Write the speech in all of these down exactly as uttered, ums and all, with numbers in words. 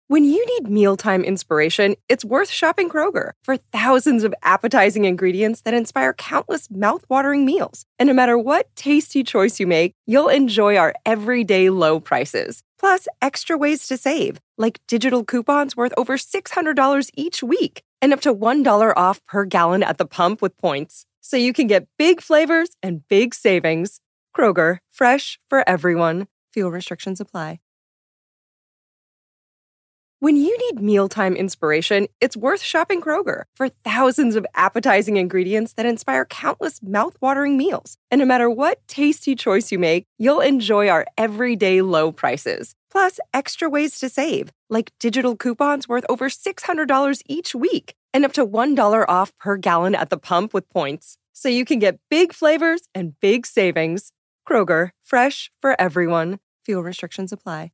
When you need mealtime inspiration, it's worth shopping Kroger for thousands of appetizing ingredients that inspire countless mouth-watering meals. And no matter what tasty choice you make, you'll enjoy our everyday low prices. Plus, extra ways to save, like digital coupons worth over six hundred dollars each week and up to one dollar off per gallon at the pump with points. So you can get big flavors and big savings. Kroger, fresh for everyone. Fuel restrictions apply. When you need mealtime inspiration, it's worth shopping Kroger for thousands of appetizing ingredients that inspire countless mouth-watering meals. And no matter what tasty choice you make, you'll enjoy our everyday low prices. Plus, extra ways to save, like digital coupons worth over six hundred dollars each week and up to one dollar off per gallon at the pump with points. So you can get big flavors and big savings. Kroger, fresh for everyone. Fuel restrictions apply.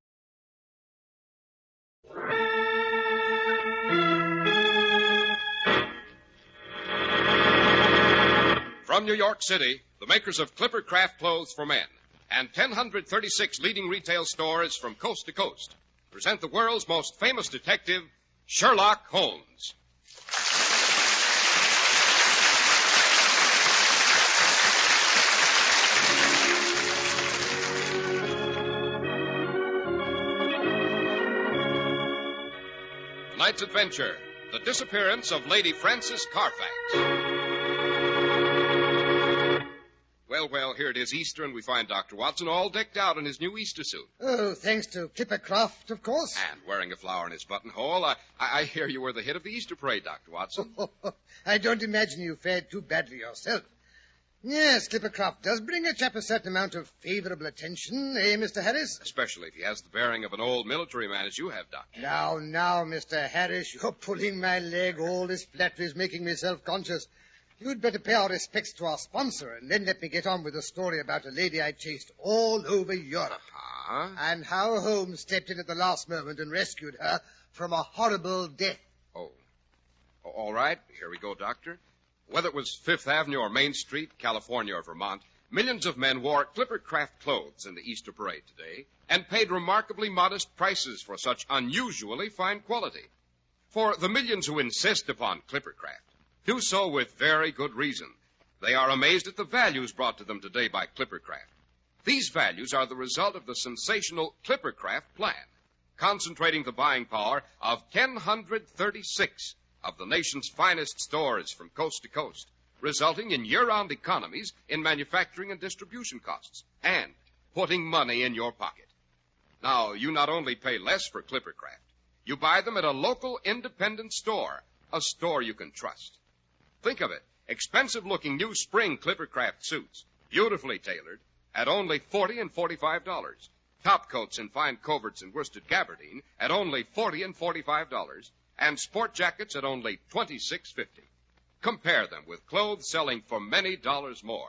From New York City, the makers of Clipper Craft Clothes for Men and one thousand thirty-six leading retail stores from coast to coast present the world's most famous detective, Sherlock Holmes. Tonight's adventure, the disappearance of Lady Frances Carfax. Well, well, here it is Easter, and we find Doctor Watson all decked out in his new Easter suit. Oh, thanks to Clipper Craft, of course. And wearing a flower in his buttonhole. I, I, I hear you were the hit of the Easter parade, Doctor Watson. I don't imagine you fared too badly yourself. Yes, Clipper Craft does bring a chap a certain amount of favorable attention, eh, Mister Harris? Especially if he has the bearing of an old military man as you have, Doctor. Now, now, Mister Harris, you're pulling my leg. All this flattery is making me self-conscious. You'd better pay our respects to our sponsor and then let me get on with the story about a lady I chased all over Europe. Uh-huh. And how Holmes stepped in at the last moment and rescued her from a horrible death. Oh. oh all right. Here we go, Doctor. Whether it was Fifth Avenue or Main Street, California or Vermont, millions of men wore Clipper Craft clothes in the Easter parade today and paid remarkably modest prices for such unusually fine quality. For the millions who insist upon Clipper Craft do so with very good reason. They are amazed at the values brought to them today by Clipper Craft. These values are the result of the sensational Clipper Craft plan, concentrating the buying power of one hundred thirty-six of the nation's finest stores from coast to coast, resulting in year-round economies in manufacturing and distribution costs, and putting money in your pocket. Now, you not only pay less for Clipper Craft, you buy them at a local independent store, a store you can trust. Think of it, expensive-looking new spring Clipper Craft suits, beautifully tailored, at only forty and forty-five dollars. Top coats in fine coverts and worsted gabardine at only forty and forty-five dollars, and sport jackets at only twenty-six fifty. Compare them with clothes selling for many dollars more.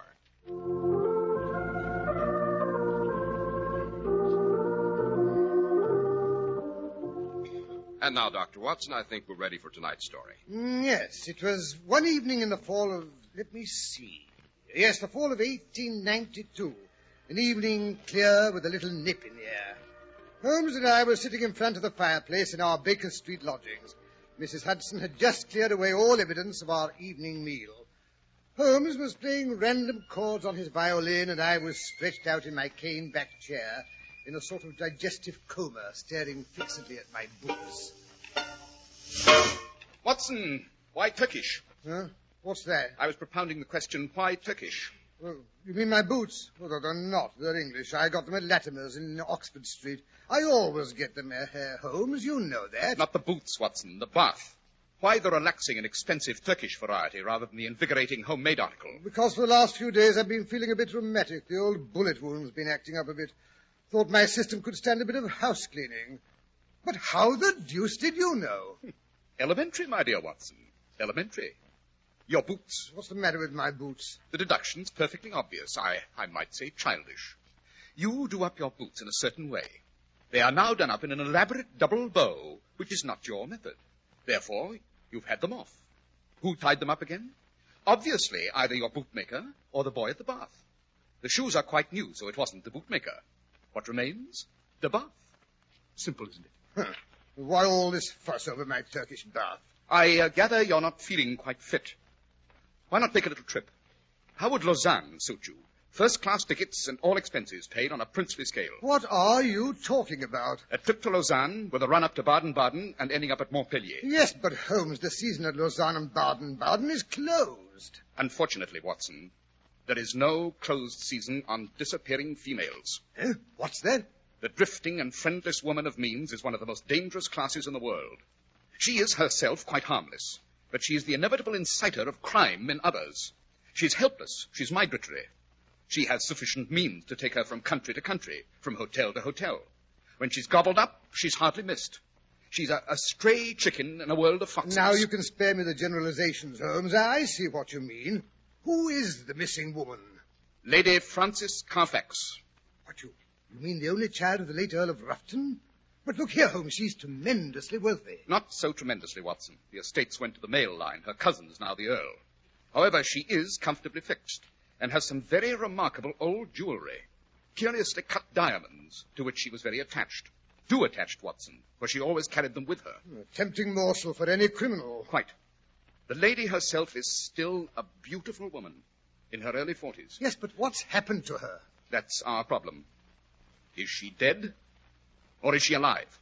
And now, Doctor Watson, I think we're ready for tonight's story. Mm, yes, it was one evening in the fall of, let me see. Yes, the fall of eighteen ninety-two. An evening clear with a little nip in the air. Holmes and I were sitting in front of the fireplace in our Baker Street lodgings. Missus Hudson had just cleared away all evidence of our evening meal. Holmes was playing random chords on his violin, and I was stretched out in my cane-backed chair in a sort of digestive coma, staring fixedly at my boots. Watson, why Turkish? Huh? What's that? I was propounding the question, why Turkish? Well, you mean my boots? Well, they're not. They're English. I got them at Latimer's in Oxford Street. I always get them, uh, Holmes. You know that. Not the boots, Watson, the bath. Why the relaxing and expensive Turkish variety rather than the invigorating homemade article? Because for the last few days I've been feeling a bit rheumatic. The old bullet wound's been acting up a bit. Thought my system could stand a bit of house cleaning. But how the deuce did you know? Elementary, my dear Watson. Elementary. Your boots. What's the matter with my boots? The deduction's perfectly obvious. I, I might say childish. You do up your boots in a certain way. They are now done up in an elaborate double bow, which is not your method. Therefore, you've had them off. Who tied them up again? Obviously, either your bootmaker or the boy at the bath. The shoes are quite new, so it wasn't the bootmaker. What remains? The bath. Simple, isn't it? Huh. Why all this fuss over my Turkish bath? I uh, gather you're not feeling quite fit. Why not make a little trip? How would Lausanne suit you? First-class tickets and all expenses paid on a princely scale. What are you talking about? A trip to Lausanne with a run-up to Baden-Baden and ending up at Montpellier. Yes, but Holmes, the season at Lausanne and Baden-Baden is closed. Unfortunately, Watson, there is no closed season on disappearing females. Eh? What's that? The drifting and friendless woman of means is one of the most dangerous classes in the world. She is herself quite harmless, but she is the inevitable inciter of crime in others. She's helpless. She's migratory. She has sufficient means to take her from country to country, from hotel to hotel. When she's gobbled up, she's hardly missed. She's a, a stray chicken in a world of foxes. Now you can spare me the generalizations, Holmes. I see what you mean. Who is the missing woman? Lady Frances Carfax. What, you, you mean the only child of the late Earl of Rufton? But look here, Holmes, she's tremendously wealthy. Not so tremendously, Watson. The estates went to the male line. Her cousin's now the Earl. However, she is comfortably fixed and has some very remarkable old jewelry, curiously cut diamonds, to which she was very attached. Too attached, Watson, for she always carried them with her. A tempting morsel for any criminal. Quite. The lady herself is still a beautiful woman in her early forties. Yes, but what's happened to her? That's our problem. Is she dead, or is she alive?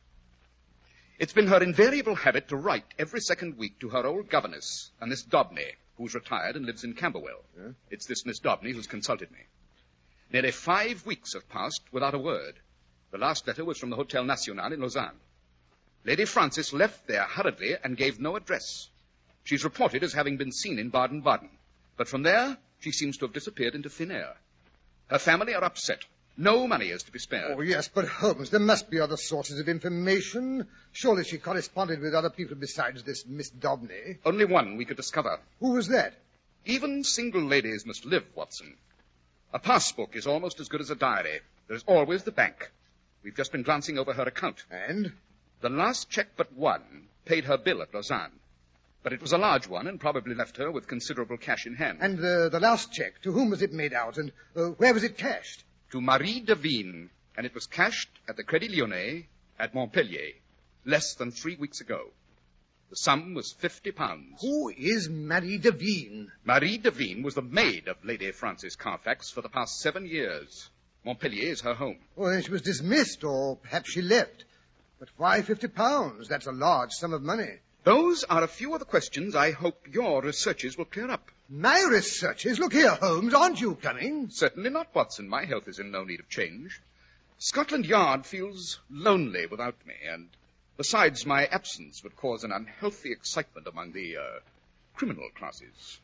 It's been her invariable habit to write every second week to her old governess, a Miss Dobney, who's retired and lives in Camberwell. Yeah? It's this Miss Dobney who's consulted me. Nearly five weeks have passed without a word. The last letter was from the Hotel National in Lausanne. Lady Frances left there hurriedly and gave no address. She's reported as having been seen in Baden-Baden, but from there she seems to have disappeared into thin air. Her family are upset. No money is to be spared. Oh, yes, but Holmes, there must be other sources of information. Surely she corresponded with other people besides this Miss Dobney. Only one we could discover. Who was that? Even single ladies must live, Watson. A passbook is almost as good as a diary. There's always the bank. We've just been glancing over her account. And? The last check but one paid her bill at Lausanne. But it was a large one and probably left her with considerable cash in hand. And uh, the last check, to whom was it made out, and uh, where was it cashed? To Marie Devine, and it was cashed at the Crédit Lyonnais at Montpellier, less than three weeks ago. The sum was fifty pounds. Who is Marie Devine? Marie Devine was the maid of Lady Frances Carfax for the past seven years. Montpellier is her home. Oh, then she was dismissed, or perhaps she left. But why fifty pounds? That's a large sum of money. Those are a few of the questions I hope your researches will clear up. My researches? Look here, Holmes, aren't you coming? Certainly not, Watson. My health is in no need of change. Scotland Yard feels lonely without me, and besides, my absence would cause an unhealthy excitement among the uh, criminal classes.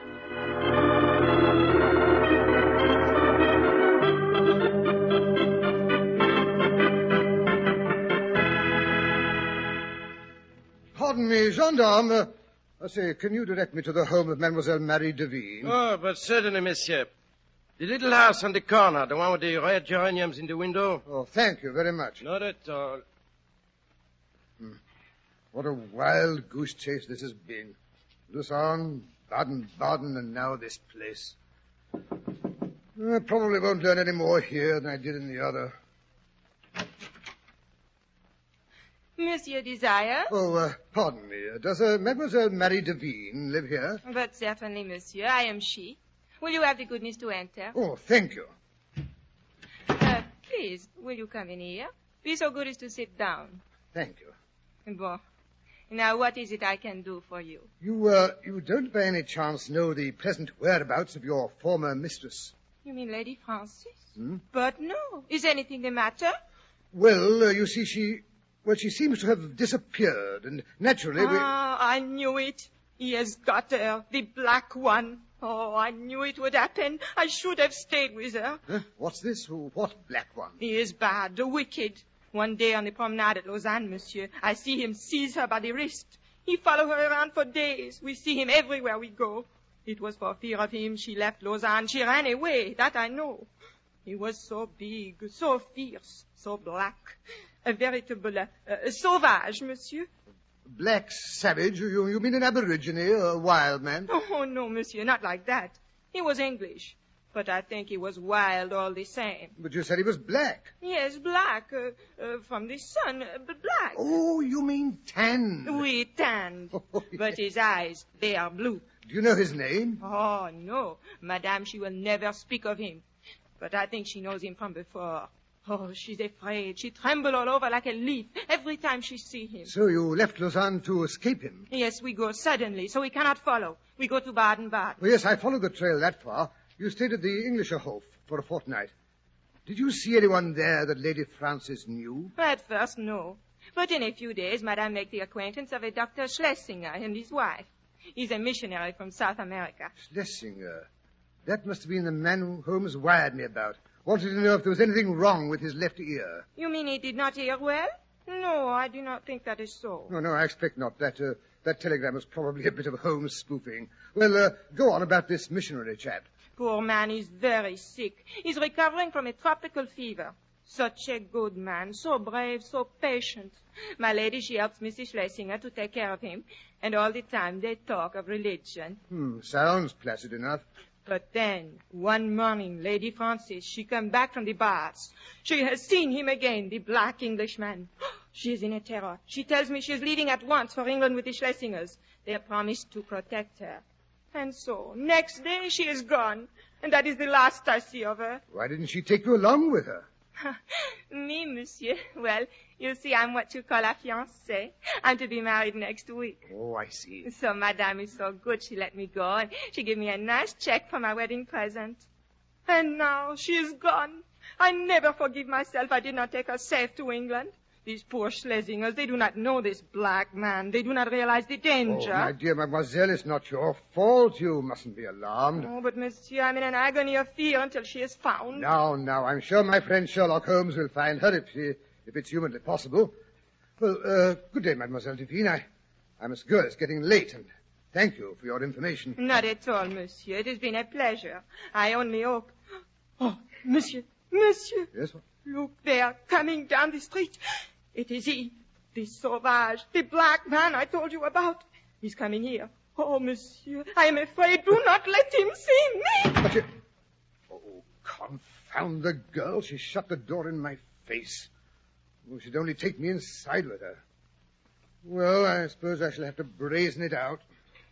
Pardon me, gendarme. Uh, I say, can you direct me to the home of Mademoiselle Marie Devine? Oh, but certainly, monsieur. The little house on the corner, the one with the red geraniums in the window. Oh, thank you very much. Not at all. Hmm. What a wild goose chase this has been. Lausanne, Baden-Baden, and now this place. I probably won't learn any more here than I did in the other. Monsieur Desire? Oh, uh, pardon me. Uh, does uh, Mademoiselle Marie Devine live here? But certainly, monsieur. I am she. Will you have the goodness to enter? Oh, thank you. Uh, please, will you come in here? Be so good as to sit down. Thank you. Bon. Now, what is it I can do for you? You, uh, you don't by any chance know the present whereabouts of your former mistress? You mean Lady Frances? Hmm? But no. Is anything the matter? Well, uh, you see, she... Well, she seems to have disappeared, and naturally we... Ah, I knew it. He has got her, the black one. Oh, I knew it would happen. I should have stayed with her. Huh? What's this? Who, what black one? He is bad, wicked. One day on the promenade at Lausanne, monsieur, I see him seize her by the wrist. He follow her around for days. We see him everywhere we go. It was for fear of him she left Lausanne. She ran away, that I know. He was so big, so fierce, so black. A veritable uh, uh, sauvage, monsieur. Black savage? You, you mean an aborigine, a wild man? Oh, no, monsieur, not like that. He was English, but I think he was wild all the same. But you said he was black. Yes, black, uh, uh, from the sun, uh, but black. Oh, you tanned. Oui, tanned. Oh, yes. But his eyes, they are blue. Do you know his name? Oh, no. Madame, she will never speak of him. But I think she knows him from before. Oh, she's afraid. She trembles all over like a leaf every time she sees him. So you left Lausanne to escape him? Yes, we go suddenly, so we cannot follow. We go to Baden-Baden. Well, yes, I followed the trail that far. You stayed at the Englischerhof for a fortnight. Did you see anyone there that Lady Frances knew? At first, no. But in a few days, Madame made the acquaintance of a Doctor Schlesinger and his wife. He's a missionary from South America. Schlesinger. That must have been the man who Holmes wired me about. Wanted to know if there was anything wrong with his left ear. You mean he did not hear well? No, I do not think that is so. No, no, I expect not. That uh, that telegram was probably a bit of Holmes spoofing. Well, uh, go on about this missionary chap. Poor man is very sick. He's recovering from a tropical fever. Such a good man, so brave, so patient. My lady, she helps Missus Schlesinger to take care of him, and all the time they talk of religion. Hmm, sounds placid enough. But then, one morning, Lady Frances, she come back from the baths. She has seen him again, the black Englishman. She is in a terror. She tells me she is leaving at once for England with the Schlesingers. They have promised to protect her. And so, next day, she is gone. And that is the last I see of her. Why didn't she take you along with her? Me, monsieur. Well, you see, I'm what you call a fiancée. I'm to be married next week. Oh, I see. So Madame is so good, she let me go, and she gave me a nice check for my wedding present. And now she is gone. I never forgive myself I did not take her safe to England. These poor Schlesingers, they do not know this black man. They do not realize the danger. Oh, my dear mademoiselle, it's not your fault. You mustn't be alarmed. Oh, but monsieur, I'm in an agony of fear until she is found. Now, now, I'm sure my friend Sherlock Holmes will find her if she, if it's humanly possible. Well, uh, good day, Mademoiselle Devine. I, I must go. It's getting late, and thank you for your information. Not at all, monsieur. It has been a pleasure. I only hope... Oh, monsieur, monsieur. Yes, what? Look, they are coming down the street. It is he, the sauvage, the black man I told you about. He's coming here. Oh, monsieur, I am afraid. Do not let him see me. But you... Oh, confound the girl. She shut the door in my face. Oh, she'd only take me inside with her. Well, I suppose I shall have to brazen it out.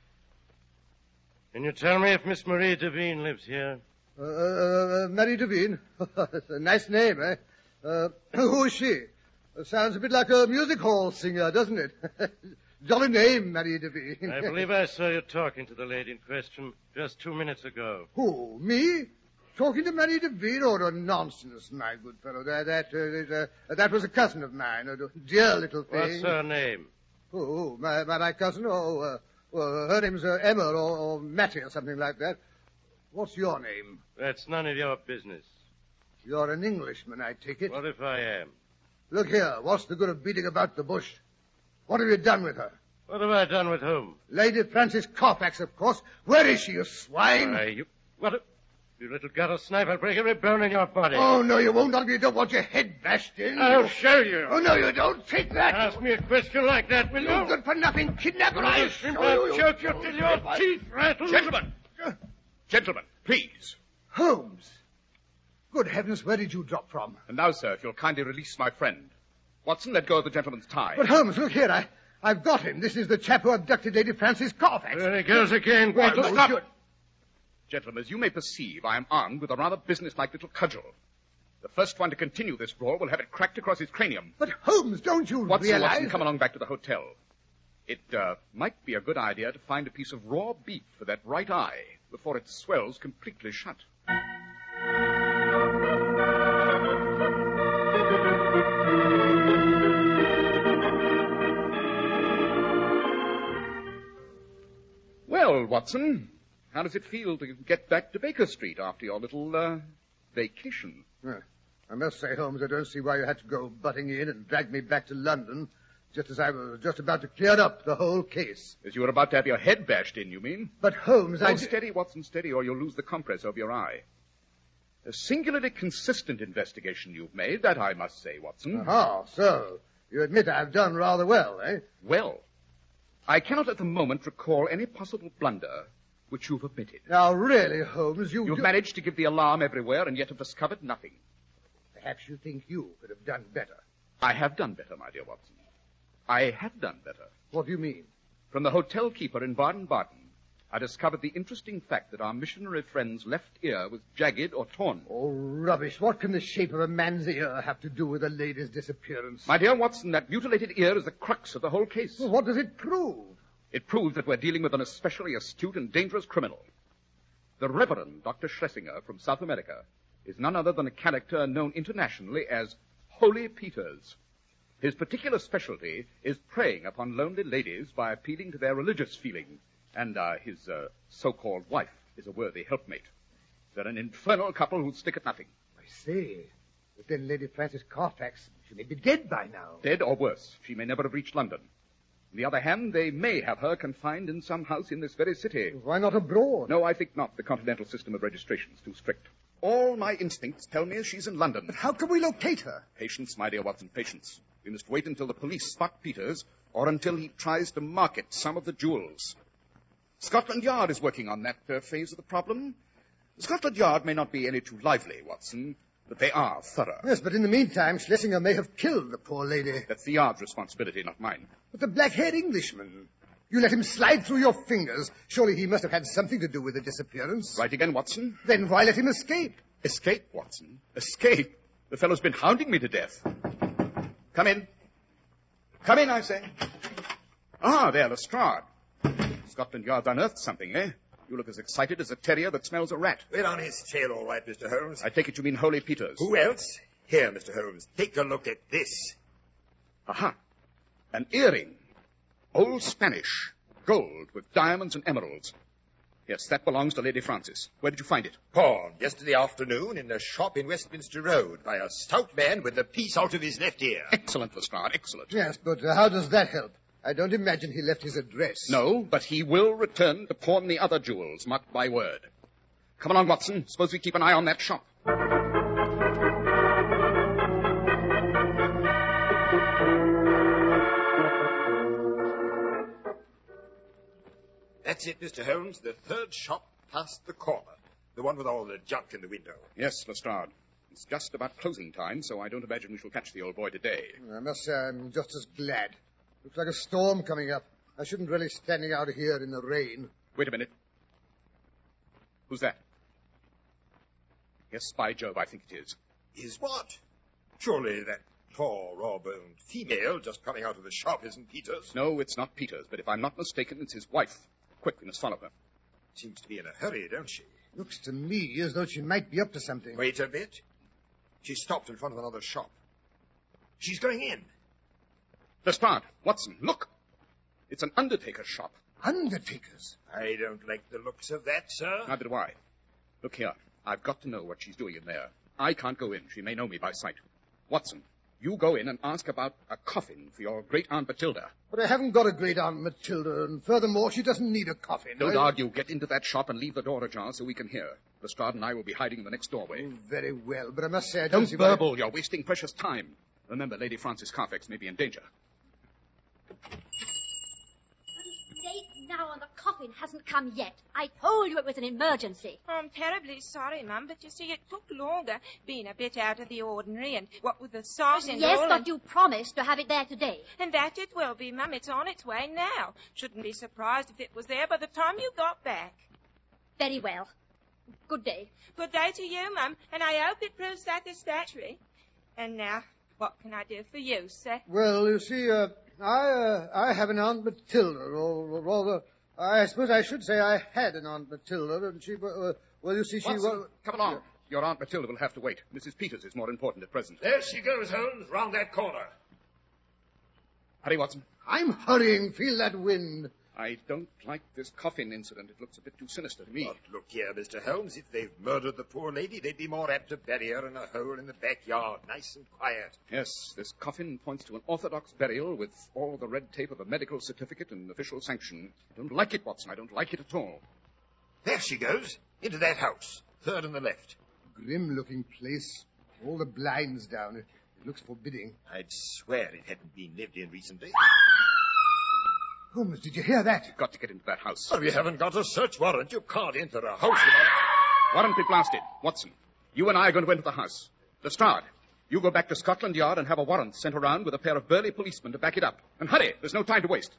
Can you tell me if Miss Marie Devine lives here? Uh, uh, Marie Devine. That's a nice name, eh? Uh, who is she? Uh, sounds a bit like a music hall singer, doesn't it? Jolly name, Marie Devine. I believe I saw you talking to the lady in question just two minutes ago. Who, me? Talking to Marie Devine? Oh, no, nonsense, my good fellow. That that, uh, is, uh, that was a cousin of mine, a dear little thing. What's her name? Oh, my, my, my cousin? Oh, uh, well, her name's uh, Emma or, or Mattie or something like that. What's your name? That's none of your business. You're an Englishman, I take it. What if I am? Look here, what's the good of beating about the bush? What have you done with her? What have I done with whom? Lady Frances Carfax, of course. Where is she, you swine? Why, you... What a... You little gutter snipe, I'll break every bone in your body. Oh, no, you won't. Not if you don't want your head bashed in. I'll show you. Oh, no, you don't. Take that. Ask me a question like that, will you? You good-for-nothing kidnapper. I'll show I'll you. choke you till your teeth rattle. Gentlemen! Gentlemen, please. Holmes. Good heavens, where did you drop from? And now, sir, if you'll kindly release my friend. Watson, let go of the gentleman's tie. But, Holmes, look here. I, I've got him. This is the chap who abducted Lady Frances Carfax. There he goes again. Wait, Wait, stop. Stop. Gentlemen, as you may perceive, I am armed with a rather businesslike little cudgel. The first one to continue this brawl will have it cracked across his cranium. But, Holmes, don't you Watson, realize... Watson, come along back to the hotel. It uh, might be a good idea to find a piece of raw beef for that right eye before it swells completely shut. Well, Watson, how does it feel to get back to Baker Street after your little, uh, vacation? Well, I must say, Holmes, I don't see why you had to go butting in and drag me back to London just as I was just about to clear up the whole case. As you were about to have your head bashed in, you mean? But, Holmes, Oh, I... steady, Watson, steady, or you'll lose the compress over your eye. A singularly consistent investigation you've made, that I must say, Watson. Ah, so you admit I've done rather well, eh? Well, I cannot at the moment recall any possible blunder which you've omitted. Now, really, Holmes, you... You've do... managed to give the alarm everywhere and yet have discovered nothing. Perhaps you think you could have done better. I have done better, my dear Watson. I have done better. What do you mean? From the hotel keeper in Baden-Baden, I discovered the interesting fact that our missionary friend's left ear was jagged or torn. Oh, rubbish. What can the shape of a man's ear have to do with a lady's disappearance? My dear Watson, that mutilated ear is the crux of the whole case. Well, what does it prove? It proves that we're dealing with an especially astute and dangerous criminal. The Reverend Doctor Schlesinger from South America is none other than a character known internationally as Holy Peters. His particular specialty is preying upon lonely ladies by appealing to their religious feeling, and uh, his uh, so-called wife is a worthy helpmate. They're an infernal couple who stick at nothing. I see. But then Lady Frances Carfax, she may be dead by now. Dead or worse. She may never have reached London. On the other hand, they may have her confined in some house in this very city. Why not abroad? No, I think not. The continental system of registration is too strict. All my instincts tell me she's in London. But how can we locate her? Patience, my dear Watson, patience. We must wait until the police spot Peters, or until he tries to market some of the jewels. Scotland Yard is working on that uh, phase of the problem. Scotland Yard may not be any too lively, Watson, but they are thorough. Yes, but in the meantime, Schlesinger may have killed the poor lady. That's the Yard's responsibility, not mine. But the black-haired Englishman, you let him slide through your fingers. Surely he must have had something to do with the disappearance. Right again, Watson. Then why let him escape? Escape, Watson? Escape? The fellow's been hounding me to death. Come in. Come in, I say. Ah, there, Lestrade. Scotland Yard's unearthed something, eh? You look as excited as a terrier that smells a rat. We're on his tail, all right, Mister Holmes. I take it you mean Holy Peters. Who else? Here, Mister Holmes, take a look at this. Aha. An earring. Old Spanish. Gold with diamonds and emeralds. Yes, that belongs to Lady Frances. Where did you find it? Pawned yesterday afternoon in a shop in Westminster Road by a stout man with a piece out of his left ear. Excellent, Lestrade, excellent. Yes, but uh, how does that help? I don't imagine he left his address. No, but he will return to pawn the other jewels, mark my word. Come along, Watson. Suppose we keep an eye on that shop. That's it, Mister Holmes. The third shop past the corner. The one with all the junk in the window. Yes, Lestrade. It's just about closing time, so I don't imagine we shall catch the old boy today. I must say I'm just as glad. Looks like a storm coming up. I shouldn't really standing out here in the rain. Wait a minute. Who's that? Yes, by Jove, I think it is. Is what? Surely that tall, raw-boned female just coming out of the shop isn't Peters? No, it's not Peters, but if I'm not mistaken, it's his wife. Quick, we must follow her. Seems to be in a hurry, don't she? Looks to me as though she might be up to something. Wait a bit. She stopped in front of another shop. She's going in. Lestrade, Watson, look. It's an undertaker's shop. Undertakers? I don't like the looks of that, sir. Neither do I. Look here. I've got to know what she's doing in there. I can't go in. She may know me by sight. Watson, you go in and ask about a coffin for your great-aunt Matilda. But I haven't got a great-aunt Matilda, and furthermore, she doesn't need a coffin. Don't I... argue. Get into that shop and leave the door ajar so we can hear. Lestrade and I will be hiding in the next doorway. Oh, very well, but I must say I don't don't see burble. why... You're wasting precious time. Remember, Lady Frances Carfax may be in danger. But it's late now and the coffin hasn't come yet. I told you it was an emergency. Oh, I'm terribly sorry, Mum, but you see, it took longer, being a bit out of the ordinary, and what with the sauce and Yes, all, but and... you promised to have it there today. And that it will be, Mum. It's on its way now. Shouldn't be surprised if it was there by the time you got back. Very well. Good day. Good day to you, Mum, and I hope it proves satisfactory. And now, what can I do for you, sir? Well, you see, uh, I, uh, I have an Aunt Matilda, or rather, I suppose I should say I had an Aunt Matilda, and she, uh, well, you see, she Watson, was... come along. Your Aunt Matilda will have to wait. Missus Peters is more important at present. There she goes, Holmes, round that corner. Hurry, Watson. I'm hurrying. Feel that wind. I don't like this coffin incident. It looks a bit too sinister to me. But look here, Mister Holmes, if they've murdered the poor lady, they'd be more apt to bury her in a hole in the backyard, nice and quiet. Yes, this coffin points to an orthodox burial with all the red tape of a medical certificate and official sanction. I don't like it, Watson. I don't like it at all. There she goes, into that house, third on the left. Grim-looking place. All the blinds down. It, it looks forbidding. I'd swear it hadn't been lived in recently. Holmes, did you hear that? You've got to get into that house. Well, we haven't got a search warrant. You can't enter a house without... Warrant be blasted. Watson, you and I are going to enter the house. Lestrade, You go back to Scotland Yard and have a warrant sent around with a pair of burly policemen to back it up. And hurry, there's no time to waste.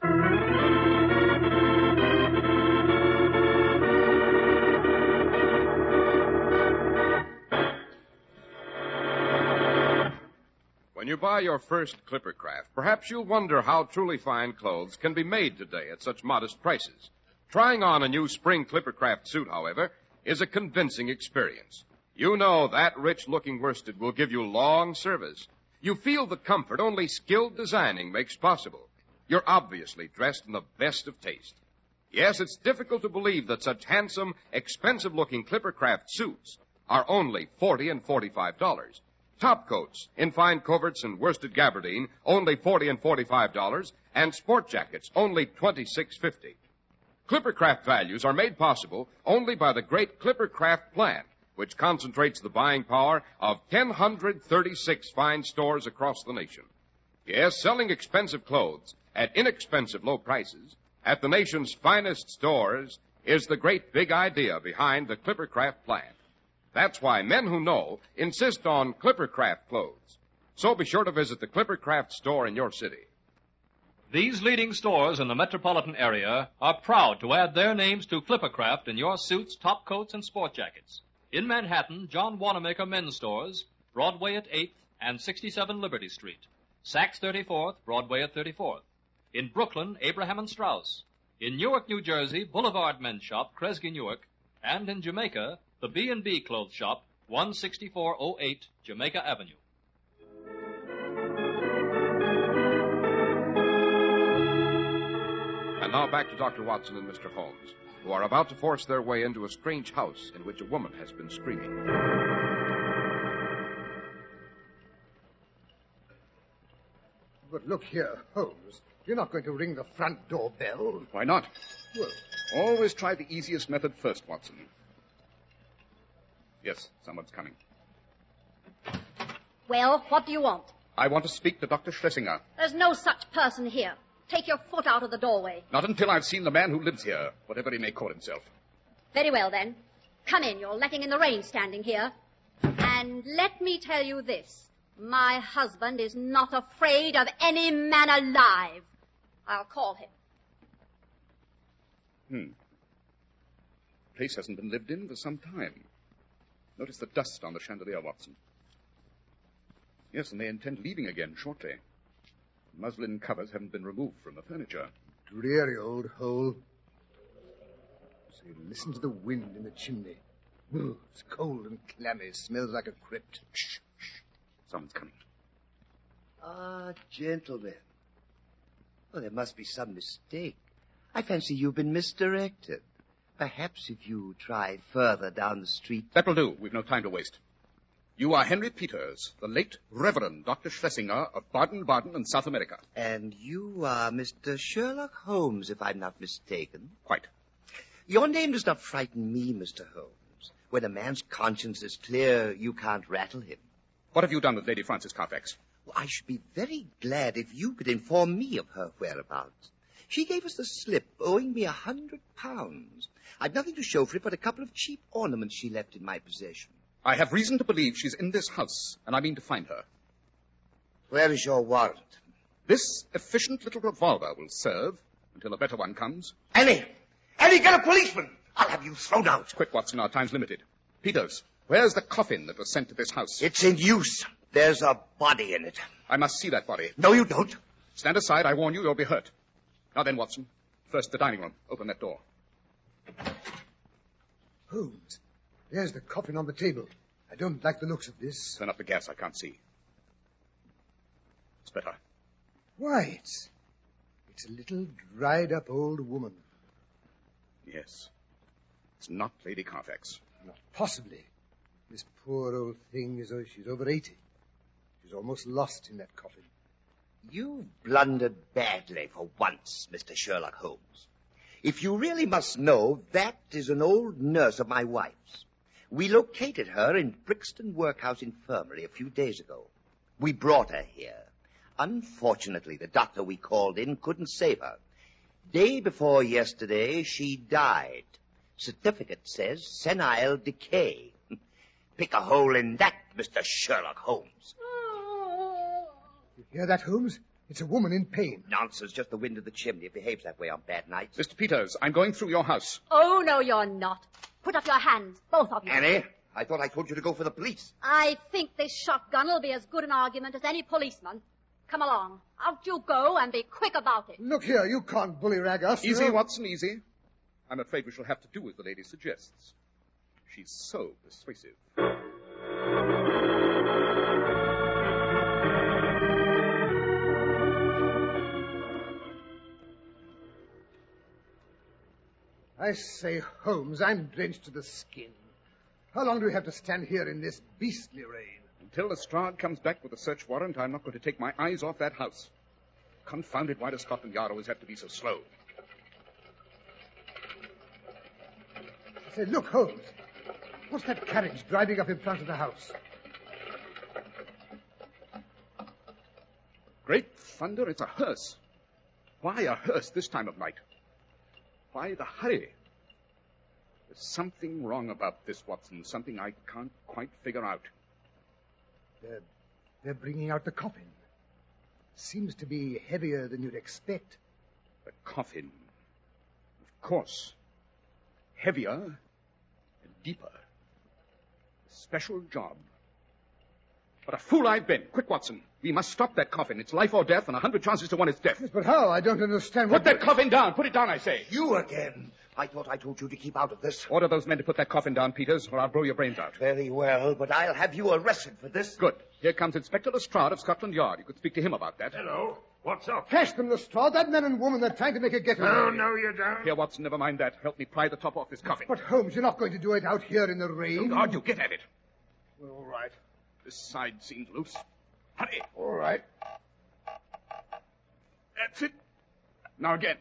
When you buy your first Clippercraft, perhaps you'll wonder how truly fine clothes can be made today at such modest prices. Trying on a new spring Clippercraft suit, however, is a convincing experience. You know that rich-looking worsted will give you long service. You feel the comfort only skilled designing makes possible. You're obviously dressed in the best of taste. Yes, it's difficult to believe that such handsome, expensive-looking Clippercraft suits are only forty dollars and forty-five dollars. Top coats in fine coverts and worsted gabardine, only forty dollars and forty-five dollars, and sport jackets, only twenty-six dollars and fifty cents. Clippercraft values are made possible only by the great Clippercraft plan, which concentrates the buying power of one hundred thirty-six fine stores across the nation. Yes, selling expensive clothes at inexpensive low prices at the nation's finest stores is the great big idea behind the Clippercraft plan. That's why men who know insist on Clippercraft clothes. So be sure to visit the Clippercraft store in your city. These leading stores in the metropolitan area are proud to add their names to Clippercraft in your suits, top coats, and sport jackets. In Manhattan, John Wanamaker Men's Stores, Broadway at eighth and sixty-seven Liberty Street. Saks thirty-fourth, Broadway at thirty-fourth. In Brooklyn, Abraham and Strauss. In Newark, New Jersey, Boulevard Men's Shop, Kresge Newark. And in Jamaica, the B and B Clothes Shop, one sixty-four oh eight Jamaica Avenue. And now back to Doctor Watson and Mister Holmes, who are about to force their way into a strange house in which a woman has been screaming. But look here, Holmes. You're not going to ring the front door bell. Why not? Well, Always try the easiest method first, Watson. Yes, someone's coming. Well, what do you want? I want to speak to Doctor Schlesinger. There's no such person here. Take your foot out of the doorway. Not until I've seen the man who lives here, whatever he may call himself. Very well, then. Come in. You're letting in the rain standing here. And let me tell you this. My husband is not afraid of any man alive. I'll call him. Hmm. The place hasn't been lived in for some time. Notice the dust on the chandelier, Watson. Yes, and they intend leaving again shortly. Muslin covers haven't been removed from the furniture. dreary old hole. Say, listen to the wind in the chimney. Ooh, it's cold and clammy. Smells like a crypt. Shh, shh. Someone's coming. Ah, gentlemen. Well, there must be some mistake. I fancy you've been misdirected. Perhaps if you try further down the street... That will do. We've no time to waste. You are Henry Peters, the late Reverend Doctor Schlesinger of Baden-Baden and South America. And you are Mister Sherlock Holmes, if I'm not mistaken. Quite. Your name does not frighten me, Mister Holmes. When a man's conscience is clear, you can't rattle him. What have you done with Lady Frances Carfax? Well, I should be very glad if you could inform me of her whereabouts. She gave us the slip, owing me a hundred pounds. I've nothing to show for it but a couple of cheap ornaments she left in my possession. I have reason to believe she's in this house, and I mean to find her. Where is your warrant? This efficient little revolver will serve until a better one comes. Annie! Annie, get a policeman! I'll have you thrown out. Quick, Watson, our time's limited. Peters, where's the coffin that was sent to this house? It's in use. There's a body in it. I must see that body. No, you don't. Stand aside, I warn you, you'll be hurt. Now then, Watson, first the dining room. Open that door. Holmes, there's the coffin on the table. I don't like the looks of this. Turn up the gas, I can't see. It's better. Why, it's... It's a little dried-up old woman. Yes. It's not Lady Carfax. Not possibly. This poor old thing is, oh, she's over eighty. She's almost lost in that coffin. You've blundered badly for once, Mister Sherlock Holmes. If you really must know, that is an old nurse of my wife's. We located her in Brixton Workhouse Infirmary a few days ago. We brought her here. Unfortunately, the doctor we called in couldn't save her. Day before yesterday, she died. Certificate says senile decay. Pick a hole in that, Mister Sherlock Holmes. Hear that, Holmes? It's a woman in pain. Nonsense, just the wind in the chimney. It behaves that way on bad nights. Mister Peters, I'm going through your house. Oh, no, you're not. Put up your hands, both of you. Annie, I thought I told you to go for the police. I think this shotgun will be as good an argument as any policeman. Come along. Out you go, and be quick about it. Look here, you can't bullyrag us. Easy, you know? Watson, easy. I'm afraid we shall have to do as the lady suggests. She's so persuasive. I say, Holmes, I'm drenched to the skin. How long do we have to stand here in this beastly rain? Until Lestrade comes back with a search warrant, I'm not going to take my eyes off that house. Confound it, why does Scotland Yard always have to be so slow? I say, look, Holmes. What's that carriage driving up in front of the house? Great thunder, it's a hearse. Why a hearse this time of night? Why the hurry? There's something wrong about this, Watson. Something I can't quite figure out. They're, they're bringing out the coffin. Seems to be heavier than you'd expect. The coffin. Of course. Heavier and deeper. A special job. What a fool I've been. Quick, Watson. We must stop that coffin. It's life or death, and a hundred chances to one it's death. Yes, but how? I don't understand. Put that coffin down. Put it down, I say. You again. I thought I told you to keep out of this. Order those men to put that coffin down, Peters, or I'll blow your brains out. Very well, but I'll have you arrested for this. Good. Here comes Inspector Lestrade of Scotland Yard. You could speak to him about that. Hello. What's up? Catch them, Lestrade. That man and woman, they're trying to make a getaway. No, no, you don't. Here, Watson, never mind that. Help me pry the top off this coffin. But, Holmes, you're not going to do it out here in the rain. Don't argue. Get at it. Well, all right. This side seems loose. Hurry. All right. That's it. Now again.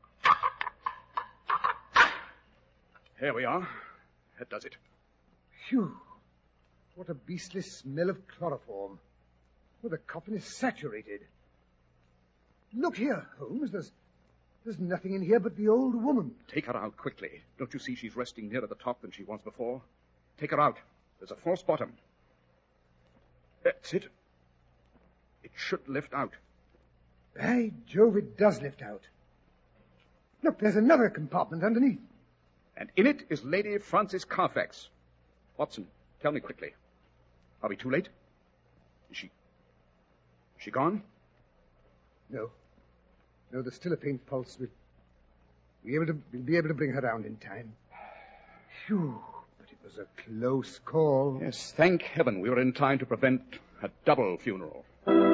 Here we are. That does it. Phew. What a beastly smell of chloroform. Well, the coffin is saturated. Look here, Holmes. There's, there's nothing in here but the old woman. Take her out quickly. Don't you see she's resting nearer the top than she was before? Take her out. There's a false bottom. That's it. It should lift out. By Jove, it does lift out. Look, there's another compartment underneath. And in it is Lady Frances Carfax. Watson, tell me quickly. Are we too late? Is she... Is she gone? No. No, there's still a faint pulse. We'll be able to, we'll be able to bring her round in time. Phew, but it was a close call. Yes, thank heaven we were in time to prevent a double funeral.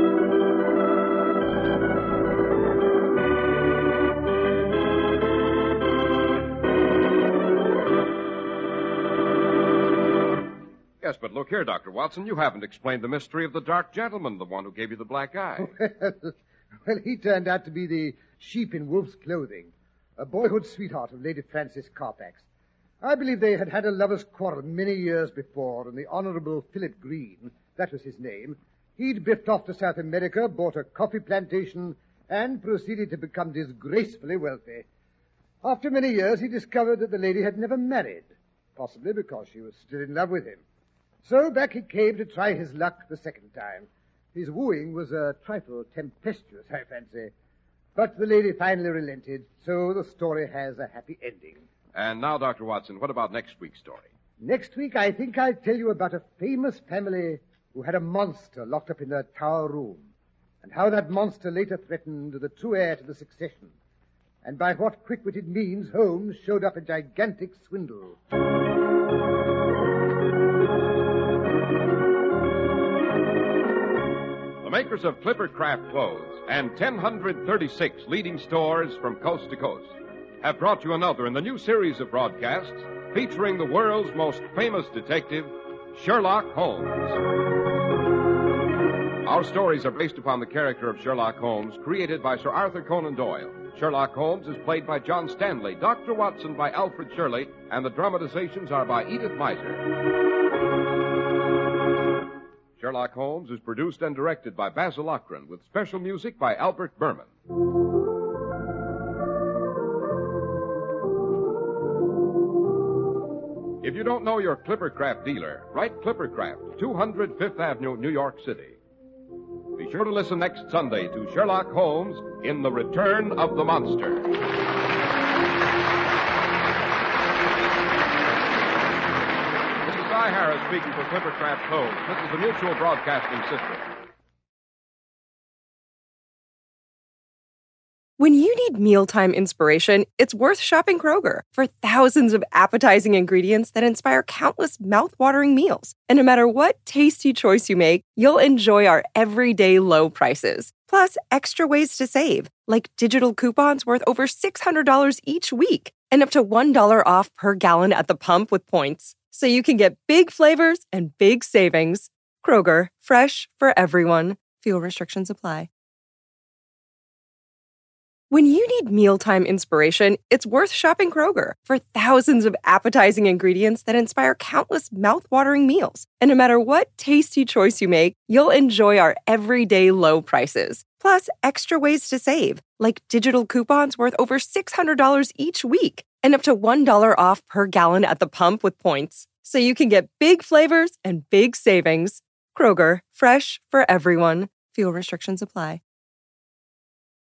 Yes, but look here, Doctor Watson, you haven't explained the mystery of the dark gentleman, the one who gave you the black eye. Well, he turned out to be the sheep in wolf's clothing, a boyhood sweetheart of Lady Frances Carfax. I believe they had had a lover's quarrel many years before, and the Honorable Philip Green, that was his name, he'd biffed off to South America, bought a coffee plantation, and proceeded to become disgracefully wealthy. After many years, he discovered that the lady had never married, possibly because she was still in love with him. So back he came to try his luck the second time. His wooing was a trifle tempestuous, I fancy. But the lady finally relented, so the story has a happy ending. And now, Doctor Watson, what about next week's story? Next week, I think I'll tell you about a famous family who had a monster locked up in their tower room, and how that monster later threatened the true heir to the succession, and by what quick-witted means Holmes showed up a gigantic swindle. The makers of Clipper Craft Clothes and ten thirty-six leading stores from coast to coast have brought you another in the new series of broadcasts featuring the world's most famous detective, Sherlock Holmes. Our stories are based upon the character of Sherlock Holmes, created by Sir Arthur Conan Doyle. Sherlock Holmes is played by John Stanley, Doctor Watson by Alfred Shirley, and the dramatizations are by Edith Meiser. Sherlock Holmes is produced and directed by Basil Lochran, with special music by Albert Berman. If you don't know your Clipper Craft dealer, write Clipper Craft, two hundred Fifth Avenue, New York City. Be Be sure to listen next Sunday to Sherlock Holmes in The Return of the Monster. This is Cy Harris speaking for Clippercraft Holmes. This is the Mutual Broadcasting System. When you need mealtime inspiration, it's worth shopping Kroger for thousands of appetizing ingredients that inspire countless mouth-watering meals. And no matter what tasty choice you make, you'll enjoy our everyday low prices. Plus, extra ways to save, like digital coupons worth over six hundred dollars each week and up to one dollar off per gallon at the pump with points. So you can get big flavors and big savings. Kroger, fresh for everyone. Fuel restrictions apply. When you need mealtime inspiration, it's worth shopping Kroger for thousands of appetizing ingredients that inspire countless mouth-watering meals. And no matter what tasty choice you make, you'll enjoy our everyday low prices. Plus, extra ways to save, like digital coupons worth over six hundred dollars each week and up to one dollar off per gallon at the pump with points. So you can get big flavors and big savings. Kroger, fresh for everyone. Fuel restrictions apply.